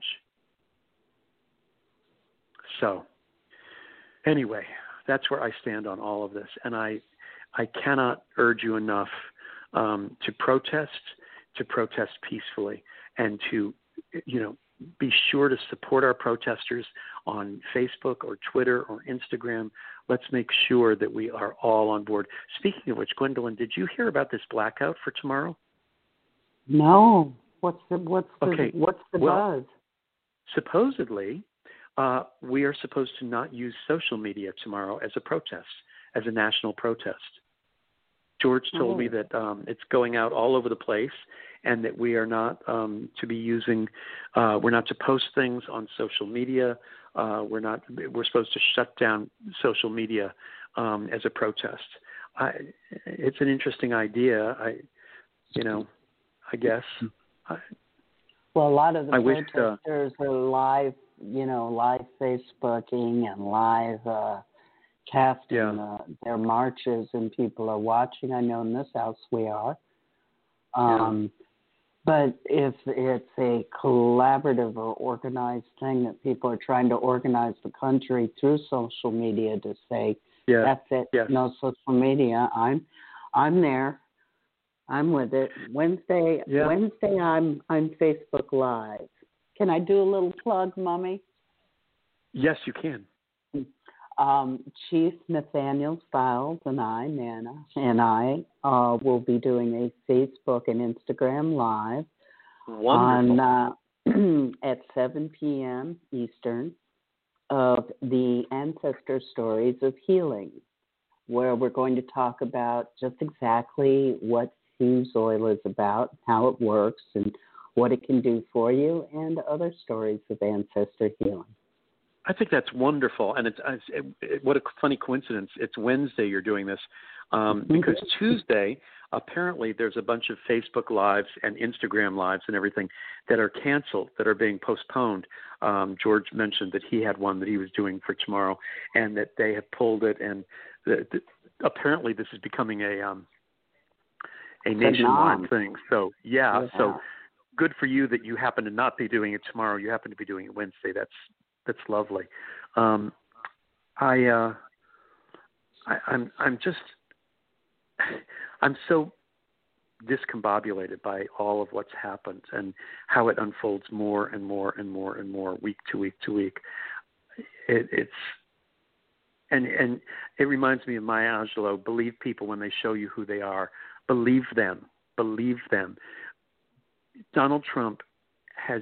So anyway, that's where I stand on all of this. And I, I cannot urge you enough um, to protest, to protest peacefully, and to, you know, be sure to support our protesters on Facebook or Twitter or Instagram. Let's make sure that we are all on board. Speaking of which, Gwendolyn, did you hear about this blackout for tomorrow? No. What's the what's the okay. what's the well, buzz? Supposedly, uh, we are supposed to not use social media tomorrow as a protest, as a national protest. George told oh. me that um, it's going out all over the place, and that we are not um, to be using, uh, we're not to post things on social media. Uh, we're not. We're supposed to shut down social media um, as a protest. I, it's an interesting idea. I, you know, I guess. I, well, a lot of the I wish, protesters uh, are live, you know, live Facebooking and live uh, casting yeah. uh, their marches, and people are watching. I know in this house we are. Um, yeah. But if it's a collaborative or organized thing that people are trying to organize the country through social media to say, yeah. that's it, yes. no social media, I'm I'm there. I'm with it. Wednesday yeah. Wednesday I'm I'm Facebook Live. Can I do a little plug, Mommy? Yes, you can. Um, Chief Nathaniel Stiles and I, Nana, and I uh, will be doing a Facebook and Instagram Live Wonderful. on uh, at seven p.m. Eastern of the Ancestor Stories of Healing, where we're going to talk about just exactly what Fuse Oil is about, how it works, and what it can do for you, and other stories of ancestor healing. I think that's wonderful, and it's, it's it, it, what a funny coincidence. It's Wednesday you're doing this. Um, because Tuesday, apparently there's a bunch of Facebook Lives and Instagram Lives and everything that are canceled, that are being postponed. Um, George mentioned that he had one that he was doing for tomorrow and that they have pulled it. And the, the, apparently this is becoming a um, a nationwide thing. So, yeah, yeah, so good for you that you happen to not be doing it tomorrow. You happen to be doing it Wednesday. That's that's lovely. Um, I, uh, I I'm I'm just I'm so discombobulated by all of what's happened and how it unfolds more and more and more and more week to week to week. It, it's and and it reminds me of Maya Angelou. Believe people when they show you who they are. Believe them. Believe them. Donald Trump has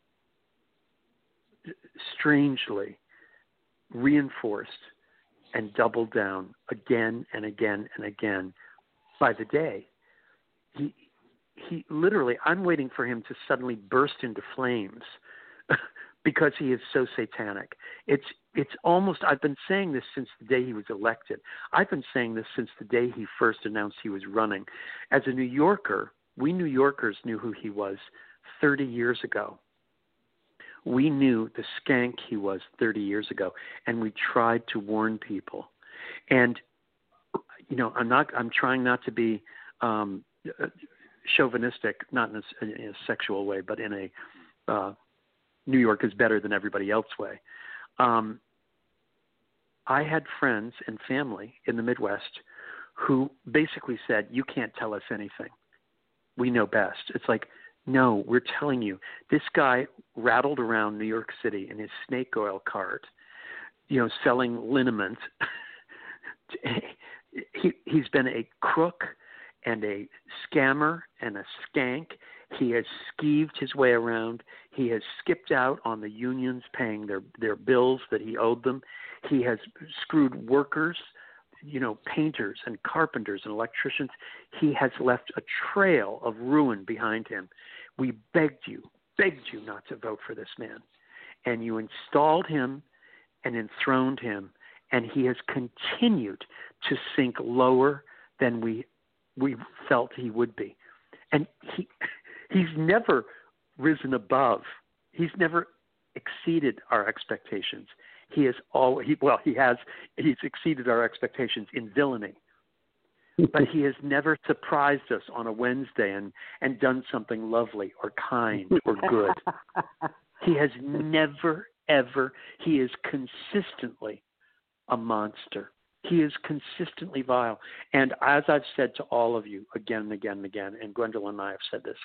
strangely reinforced and doubled down again and again and again by the day. He he literally, I'm waiting for him to suddenly burst into flames because he is so satanic. It's it's almost, I've been saying this since the day he was elected. I've been saying this since the day he first announced he was running. As a New Yorker, we New Yorkers knew who he was thirty years ago. We knew the skank he was thirty years ago, and we tried to warn people. And, you know, I'm not, I'm trying not to be um, chauvinistic, not in a, in a sexual way, but in a uh, New York is better than everybody else way. Um, I had friends and family in the Midwest who basically said, you can't tell us anything. We know best. It's like, no, we're telling you. This guy rattled around New York City in his snake oil cart, you know, selling liniment. he, he's been a crook and a scammer and a skank. He has skeeved his way around. He has skipped out on the unions paying their, their bills that he owed them. He has screwed workers, you know, painters and carpenters and electricians. He has left a trail of ruin behind him. We begged you, begged you not to vote for this man. And you installed him and enthroned him. And he has continued to sink lower than we we felt he would be. And he he's never risen above. He's never exceeded our expectations. He has always, he, well, he has, he's exceeded our expectations in villainy, but he has never surprised us on a Wednesday and, and done something lovely or kind or good. He has never, ever, he is consistently a monster. He is consistently vile. And as I've said to all of you again and again and again, and Gwendolyn and I have said this,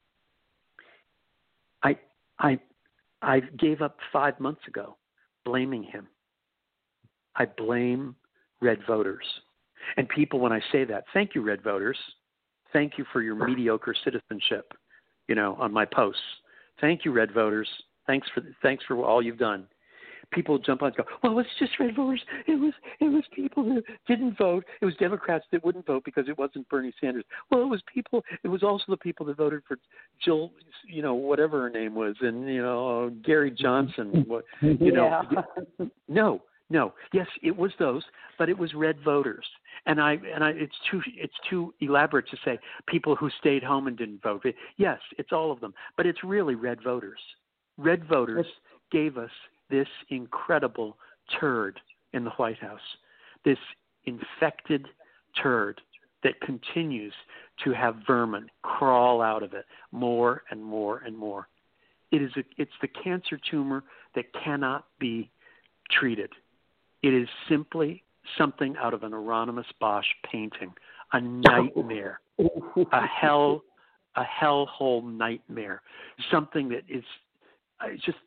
I, I, I gave up five months ago blaming him. I blame red voters. And people, when I say that, thank you, red voters. Thank you for your mediocre citizenship, you know, on my posts. Thank you, red voters. Thanks for thanks for all you've done. People jump on and go, well, it's just red voters. It was it was people who didn't vote. It was Democrats that wouldn't vote because it wasn't Bernie Sanders. Well, it was people. It was also the people that voted for Jill, you know, whatever her name was, and you know, Gary Johnson. You know, yeah. no, no. Yes, it was those, but it was red voters. And I and I, it's too it's too elaborate to say people who stayed home and didn't vote. Yes, it's all of them, but it's really red voters. Red voters gave us this incredible turd in the White House, this infected turd that continues to have vermin crawl out of it more and more and more. It is a, it's the cancer tumor that cannot be treated. It is simply something out of an Hieronymus Bosch painting, a nightmare, a hell, a hellhole nightmare, something that is it's just.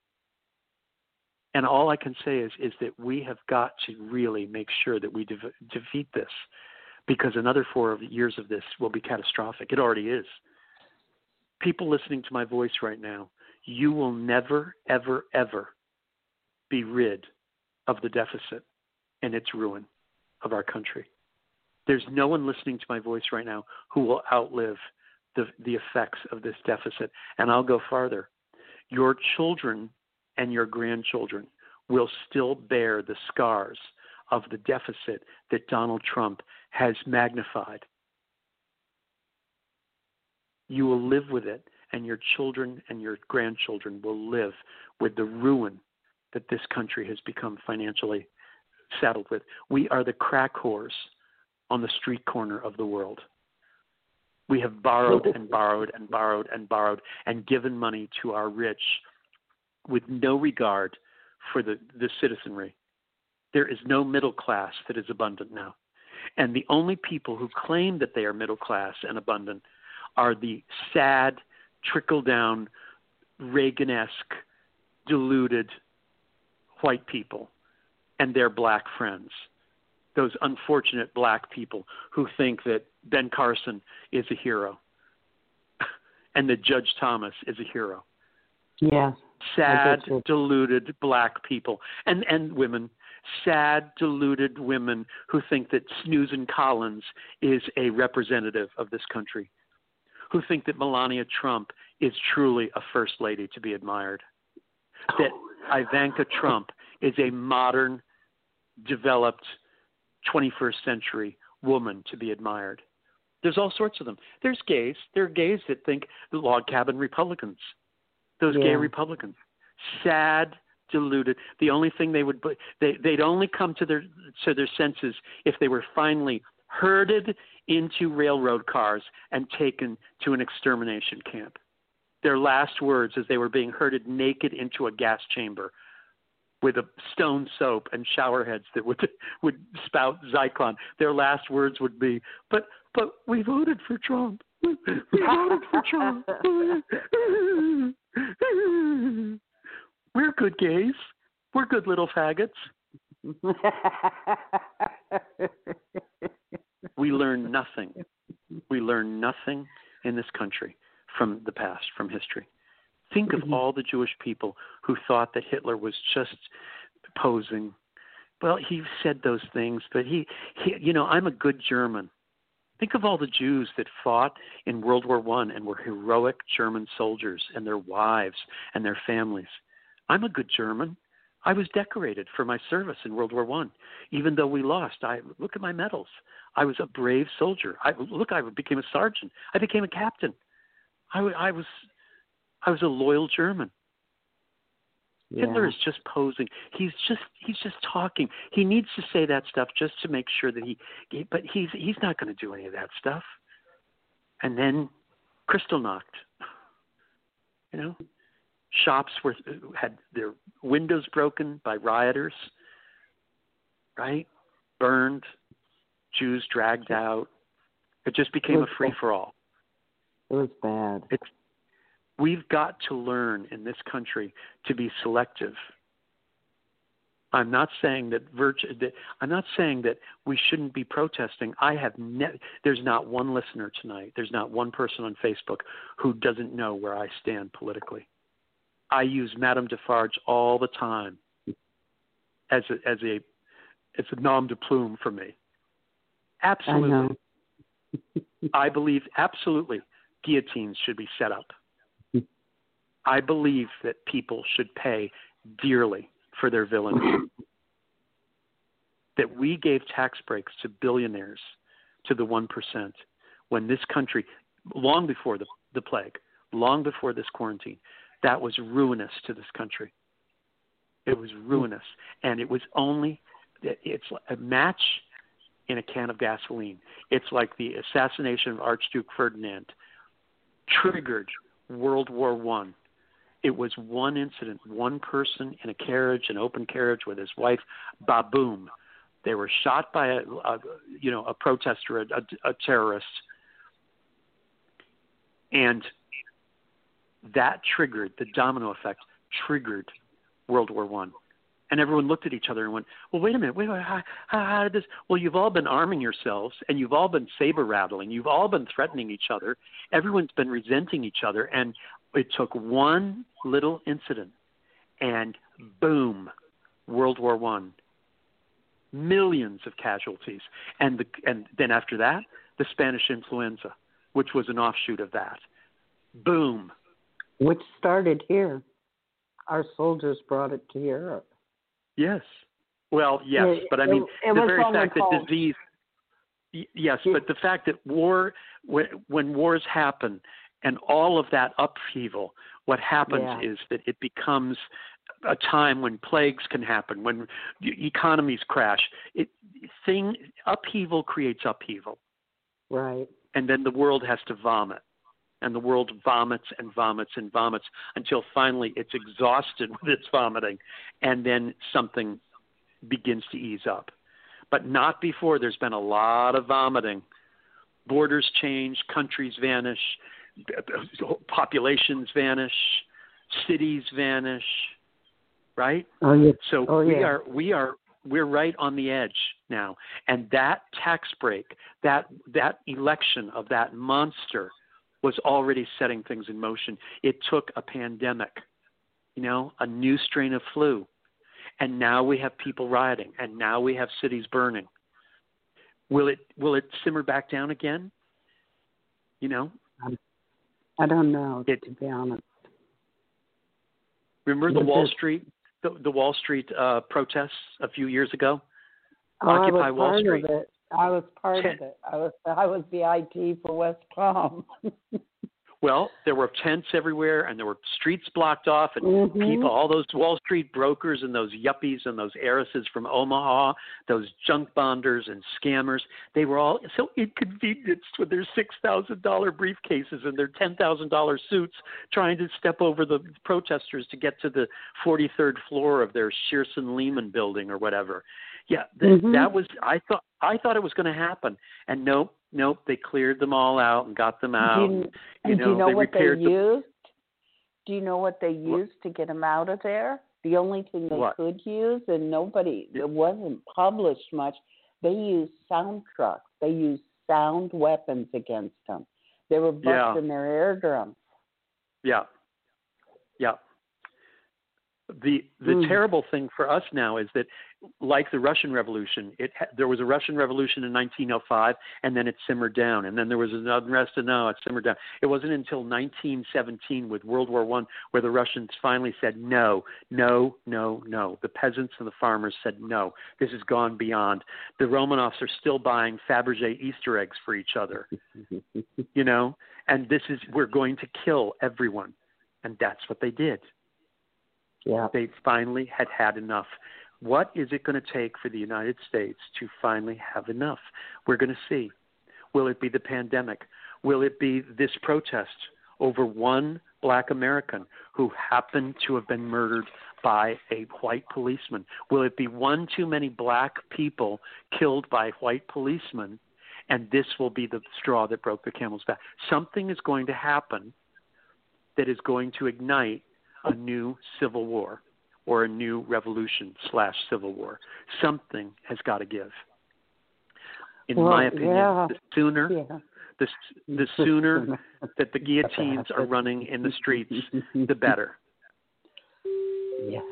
And all I can say is, is that we have got to really make sure that we de- defeat this, because another four years of this will be catastrophic. It already is. People listening to my voice right now, you will never, ever, ever be rid of the deficit and its ruin of our country. There's no one listening to my voice right now who will outlive the, the effects of this deficit. And I'll go farther. Your children and your grandchildren will still bear the scars of the deficit that Donald Trump has magnified. You will live with it, and your children and your grandchildren will live with the ruin that this country has become financially saddled with. We are the crack whores on the street corner of the world. We have borrowed and borrowed and borrowed and borrowed and given money to our rich with no regard for the, the citizenry. There is no middle class that is abundant now. And the only people who claim that they are middle class and abundant are the sad, trickle-down, Reagan-esque, deluded white people and their black friends. Those unfortunate black people who think that Ben Carson is a hero and that Judge Thomas is a hero. Yes. Sad, deluded black people and, and women. Sad, deluded women who think that Susan Collins is a representative of this country, who think that Melania Trump is truly a first lady to be admired, that Ivanka Trump is a modern, developed, twenty-first century woman to be admired. There's all sorts of them. There's gays. There are gays that think the log cabin Republicans, those yeah. gay Republicans, sad, deluded. The only thing they would they they'd only come to their to their senses if they were finally herded into railroad cars and taken to an extermination camp. Their last words as they were being herded naked into a gas chamber with a stone soap and shower heads that would would spout Zyklon. Their last words would be, but but we voted for Trump. We voted for Trump. We're good gays. We're good little faggots. We learn nothing. We learn nothing in this country from the past, from history. Think of all the Jewish people who thought that Hitler was just posing. Well, he said those things, but he, he you know, I'm a good German. Think of all the Jews that fought in World War One and were heroic German soldiers and their wives and their families. I'm a good German. I was decorated for my service in World War One, even though we lost. I look at my medals. I was a brave soldier. I look. I became a sergeant. I became a captain. I, I was. I was a loyal German. Yeah. Hitler is just posing. He's just. He's just talking. He needs to say that stuff just to make sure that he. he but he's. He's not going to do any of that stuff. And then, Kristallnacht. You know. Shops were had their windows broken by rioters, right? Burned, Jews dragged out. It just became a free-for-all. It was bad. It's, we've got to learn in this country to be selective. I'm not saying that, virtu- that I'm not saying that we shouldn't be protesting. I have ne- there's not one listener tonight. There's not one person on Facebook who doesn't know where I stand politically. I use Madame Defarge all the time as a as a it's a nom de plume for me. Absolutely. I, I believe absolutely guillotines should be set up. I believe that people should pay dearly for their villainy. That we gave tax breaks to billionaires, to the one percent, when this country, long before the, the plague, long before this quarantine, that was ruinous to this country. It was ruinous. And it was only, it's a match in a can of gasoline. It's like the assassination of Archduke Ferdinand triggered World War One. It was one incident, one person in a carriage, an open carriage with his wife, ba-boom. They were shot by a, a you know, a protester, a, a, a terrorist. And that triggered, the domino effect triggered World War One. And everyone looked at each other and went, well, wait a minute, wait a minute, how, how, how did this? Well, you've all been arming yourselves, and you've all been saber rattling. You've all been threatening each other. Everyone's been resenting each other. And it took one little incident, and boom, World War One. Millions of casualties. And, the, and then after that, the Spanish influenza, which was an offshoot of that. Boom. Which started here. Our soldiers brought it to Europe. Yes, Well, yes, It, but I mean, it, it the was very only fact that called, disease, y- yes, it, but the fact that war, when, when wars happen and all of that upheaval, what happens yeah, is that it becomes a time when plagues can happen, when e- economies crash. It, thing, upheaval creates upheaval, right. and then the world has to vomit. And the world vomits and vomits and vomits until finally it's exhausted with its vomiting, and then something begins to ease up. But not before there's been a lot of vomiting. Borders change, countries vanish, populations vanish, cities vanish, right? Oh, yeah. So oh, we yeah. are we are we're right on the edge now. And that tax break, that that election of that monster was already setting things in motion. It took a pandemic, you know, a new strain of flu, and now we have people rioting, and now we have cities burning. Will it will it simmer back down again? You know, I don't know, it, to be honest. Remember the Is Wall it, Street the, the Wall Street uh, protests a few years ago? oh, Occupy I was Wall part Street. of it. I was part Ten, of it. I was I was the I T for West Palm. Well, there were tents everywhere, and there were streets blocked off, and mm-hmm. people, all those Wall Street brokers and those yuppies and those heiresses from Omaha, those junk bonders and scammers, they were all so inconvenienced with their six thousand dollars briefcases and their ten thousand dollars suits trying to step over the protesters to get to the forty-third floor of their Shearson Lehman building or whatever. Yeah, th- mm-hmm. that was, I thought, I thought it was going to happen. And nope, nope, they cleared them all out and got them out. Do you, and, you know, do you know they what they repaired used? Do you know what they What? used to get them out of there? The only thing they What? could use, and nobody, it wasn't published much, they used sound trucks. They used sound weapons against them. They were busting Yeah. their eardrums. Yeah, yeah. The the Mm. terrible thing for us now is that, like the Russian Revolution, it ha- there was a Russian Revolution in nineteen oh five, and then it simmered down, and then there was an unrest, and no, it simmered down. It wasn't until nineteen seventeen with World War One where the Russians finally said no, no, no, no. The peasants and the farmers said no. This has gone beyond. The Romanovs are still buying Fabergé Easter eggs for each other, you know, and this is we're going to kill everyone, and that's what they did. Yeah. They finally had had enough. What is it going to take for the United States to finally have enough? We're going to see. Will it be the pandemic? Will it be this protest over one black American who happened to have been murdered by a white policeman? Will it be one too many black people killed by white policemen, and this will be the straw that broke the camel's back? Something is going to happen that is going to ignite a new civil war or a new revolution slash civil war. Something has got to give. In well, my opinion, yeah. the sooner, yeah. the, the sooner that the guillotines are running in the streets, the better. Yes.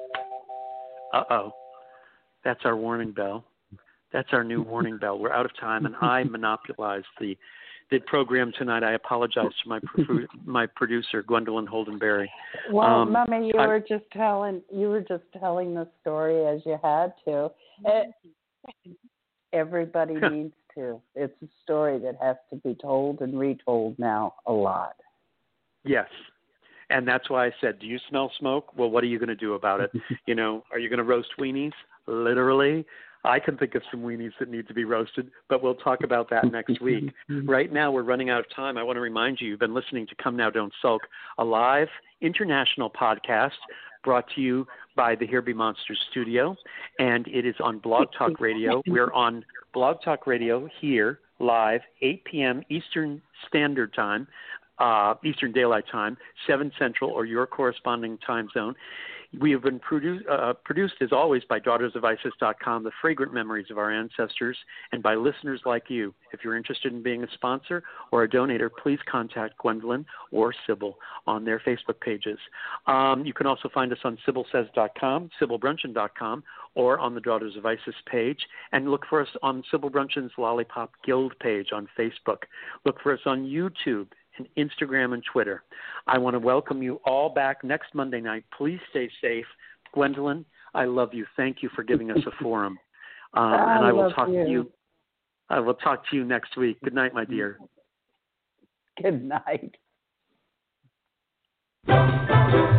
Uh-oh. That's our warning bell. That's our new warning bell. We're out of time, and I monopolized the the program tonight. I apologize to my pro- my producer, Gwendolyn Holdenberry. Well, um, Mama, you I, were just telling you were just telling the story as you had to. It, everybody needs to. It's a story that has to be told and retold now a lot. Yes. And that's why I said, do you smell smoke? Well, what are you going to do about it? You know, are you going to roast weenies? Literally. I can think of some weenies that need to be roasted, but we'll talk about that next week. Right now, we're running out of time. I want to remind you, you've been listening to Come Now, Don't Sulk, a live international podcast brought to you by the Here Be Monsters studio, and it is on Blog Talk Radio. We're on Blog Talk Radio here, live, eight p.m. Eastern Standard Time, uh, Eastern Daylight Time, seven Central, or your corresponding time zone. We have been produ- uh, produced, as always, by daughters of isis dot com, the fragrant memories of our ancestors, and by listeners like you. If you're interested in being a sponsor or a donator, please contact Gwendolyn or Sybil on their Facebook pages. Um, you can also find us on Sybil Says dot com, Sybil Bruncheon dot com, or on the Daughters of Isis page, and look for us on Sybil Bruncheon's Lollipop Guild page on Facebook. Look for us on YouTube and Instagram and Twitter. I want to welcome you all back next Monday night. Please stay safe. Gwendolyn, I love you. Thank you for giving us a forum. Um, and I will talk you. to you. I will talk to you next week. Good night, my dear. Good night.